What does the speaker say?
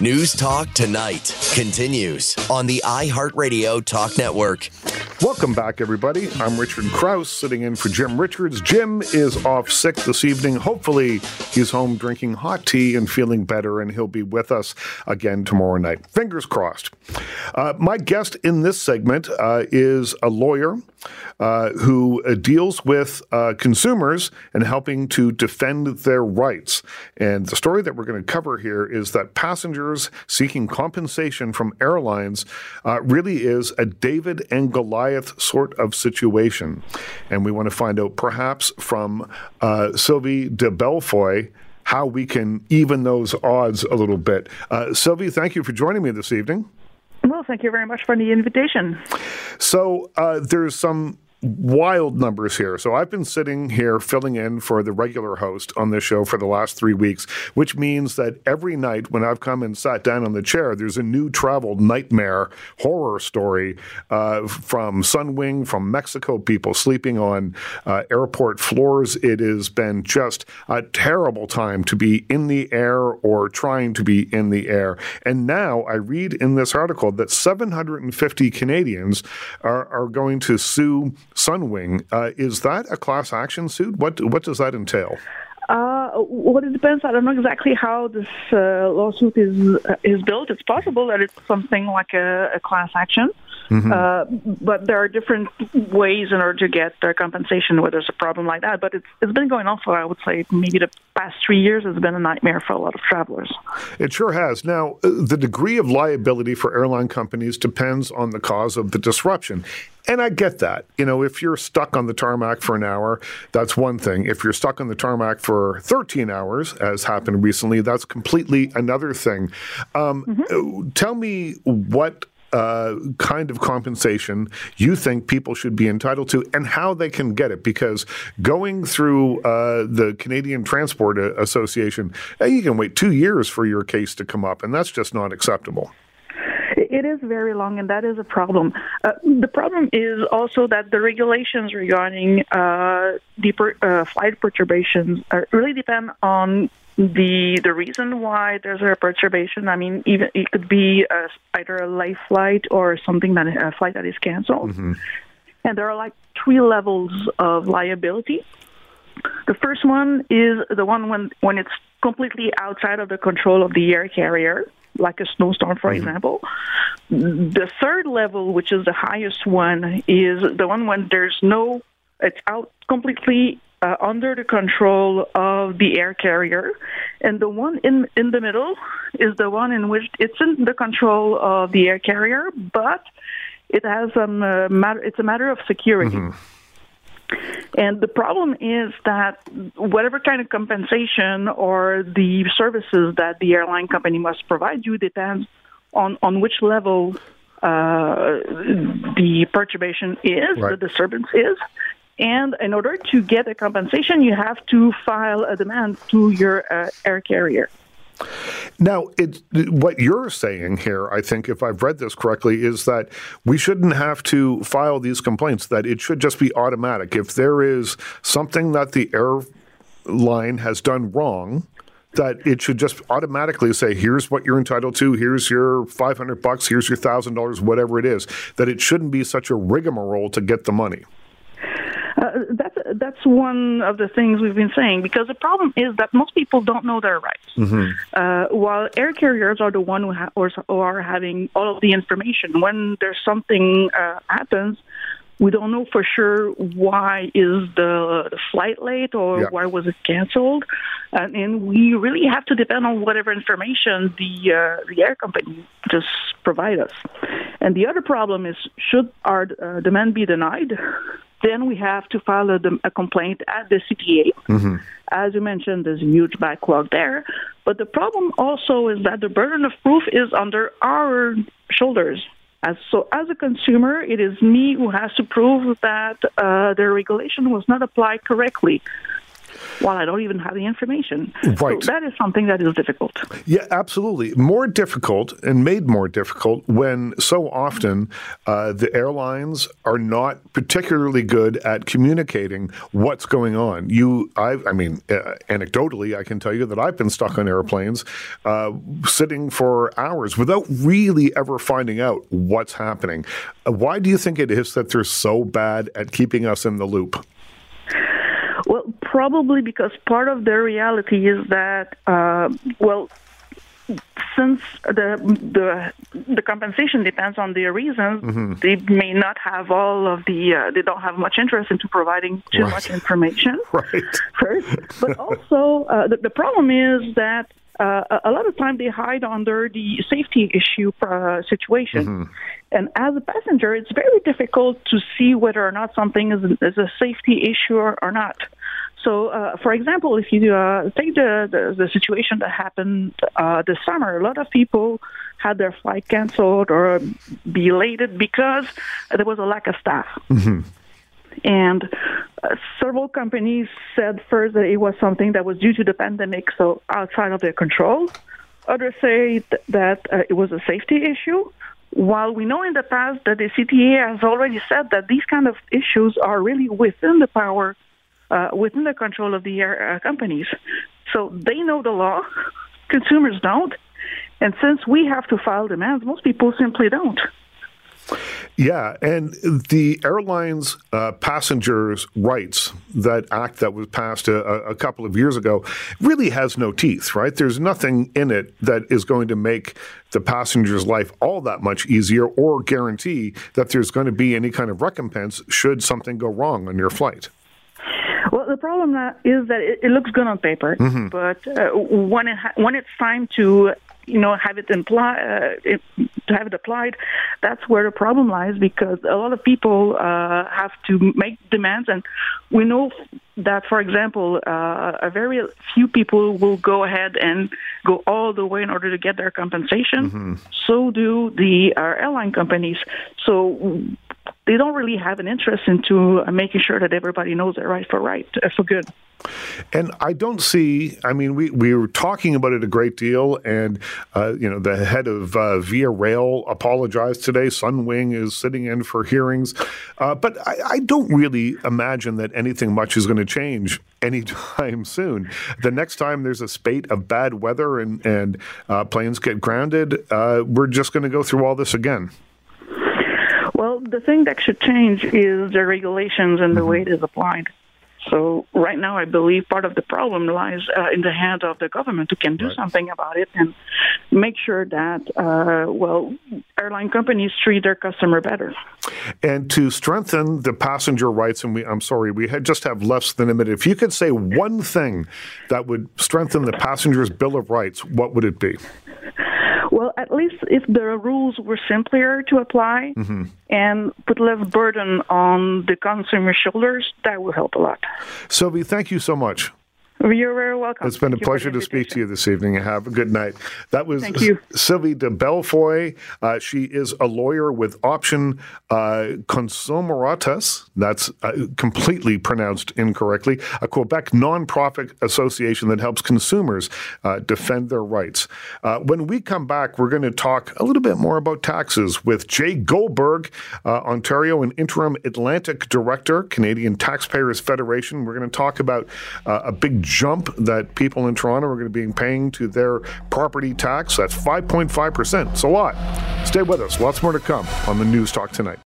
News Talk Tonight continues on the iHeartRadio Talk Network. Welcome back, everybody. I'm Richard Krause, sitting in for Jim Richards. Jim is off sick this evening. Hopefully, he's home drinking hot tea and feeling better, and he'll be with us again tomorrow night. Fingers crossed. My guest in this segment is a lawyer who deals with consumers and helping to defend their rights. And the story that we're going to cover here is that passengers seeking compensation from airlines really is a David and Goliath sort of situation. And we want to find out perhaps from Sylvie de Belfoy how we can even those odds a little bit. Sylvie, thank you for joining me this evening. Well, thank you very much for the invitation. So there's some wild numbers here. So I've been sitting here filling in for the regular host on this show for the last 3 weeks, which means that every night when I've come and sat down on the chair, there's a new travel nightmare horror story from Sunwing, from Mexico, people sleeping on airport floors. It has been just a terrible time to be in the air or trying to be in the air. And now I read in this article that 750 Canadians are going to sue Sunwing. Is that a class action suit? What does that entail? Well, it depends. I don't know exactly how this lawsuit is built. It's possible that it's something like a class action. Mm-hmm. But there are different ways in order to get their compensation where there's a problem like that. But it's been going on for, I would say, maybe the past 3 years has been a nightmare for a lot of travelers. It sure has. Now, the degree of liability for airline companies depends on the cause of the disruption. And I get that. You know, if you're stuck on the tarmac for an hour, that's one thing. If you're stuck on the tarmac for 13 hours, as happened recently, that's completely another thing. Tell me what kind of compensation you think people should be entitled to and how they can get it, because going through the Canadian Transport Association, you can wait 2 years for your case to come up, and that's just not acceptable. It is very long, and that is a problem. The problem is also that the regulations regarding flight perturbations really depend on the reason why there's a perturbation. I mean, even it could be either a late flight or something a flight that is canceled. Mm-hmm. And there are like 3 levels of liability. The first one is the one when it's completely outside of the control of the air carrier, like a snowstorm, for example. The third level, which is the highest one, is the one when it's out completely under the control of the air carrier. And the one in the middle is the one in which it's in the control of the air carrier, but it has it's a matter of security. Mm-hmm. And the problem is that whatever kind of compensation or the services that the airline company must provide you depends on which level the perturbation is, right, the disturbance is. And in order to get a compensation, you have to file a demand to your air carrier. Now, what you're saying here, I think, if I've read this correctly, is that we shouldn't have to file these complaints, that it should just be automatic. If there is something that the airline has done wrong, that it should just automatically say, here's what you're entitled to, here's your $500, here's your $1,000, whatever it is, that it shouldn't be such a rigmarole to get the money. That's one of the things we've been saying, because the problem is that most people don't know their rights. Mm-hmm. While air carriers are the one who are having all of the information. When there's something happens, we don't know for sure why is the flight late or why was it canceled, and we really have to depend on whatever information the air company just provide us. And the other problem is, should our demand be denied, then we have to file a complaint at the CTA. Mm-hmm. As you mentioned, there's a huge backlog there. But the problem also is that the burden of proof is under our shoulders. As a consumer, it is me who has to prove that the regulation was not applied correctly. while I don't even have the information. Right. So that is something that is difficult. Yeah, absolutely. More difficult and made more difficult when so often the airlines are not particularly good at communicating what's going on. Anecdotally, I can tell you that I've been stuck on airplanes sitting for hours without really ever finding out what's happening. Why do you think it is that they're so bad at keeping us in the loop? Well, probably because part of the reality is that, since the compensation depends on their reasons, they may not have all of they don't have much interest into providing too much information. Right. First, but also the problem is that a lot of time they hide under the safety issue situation. And as a passenger, it's very difficult to see whether or not something is a safety issue or not. So, for example, if you take the situation that happened this summer, a lot of people had their flight canceled or belated because there was a lack of staff. And several companies said first that it was something that was due to the pandemic, so outside of their control. Others say that it was a safety issue. While we know in the past that the CTA has already said that these kind of issues are really within the power, within the control of the air companies. So they know the law, consumers don't. And since we have to file demands, most people simply don't. Yeah, and the airlines' passengers' rights, that act that was passed a couple of years ago, really has no teeth, right? There's nothing in it that is going to make the passenger's life all that much easier or guarantee that there's going to be any kind of recompense should something go wrong on your flight. Well, the problem is that it looks good on paper, but when it's time to have it applied, that's where the problem lies, because a lot of people have to make demands, and we know that, for example, a very few people will go ahead and go all the way in order to get their compensation. So do the airline companies. So they don't really have an interest into making sure that everybody knows their right for good. And I don't see, we were talking about it a great deal, and, the head of Via Rail apologized today. Sunwing is sitting in for hearings. But I don't really imagine that anything much is going to change anytime soon. The next time there's a spate of bad weather and planes get grounded, we're just going to go through all this again. Well, the thing that should change is the regulations and the way it is applied. So right now, I believe part of the problem lies in the hands of the government, who can do something about it and make sure that, airline companies treat their customer better. And to strengthen the passenger rights, and we just have less than a minute. If you could say one thing that would strengthen the passenger's Bill of Rights, what would it be? Well, at least if the rules were simpler to apply and put less burden on the consumer's shoulders, that would help a lot. Sylvie, thank you so much. You're very welcome. It's been a pleasure to speak to you this evening. Have a good night. That was Thank you. Sylvie de Belfoy. She is a lawyer with Option Consumeratas. That's completely pronounced incorrectly. A Quebec nonprofit association that helps consumers defend their rights. When we come back, we're going to talk a little bit more about taxes with Jay Goldberg, Ontario and interim Atlantic director, Canadian Taxpayers Federation. We're going to talk about a big jump that people in Toronto are going to be paying to their property tax. That's 5.5%. It's a lot. Stay with us. Lots more to come on the News Talk tonight.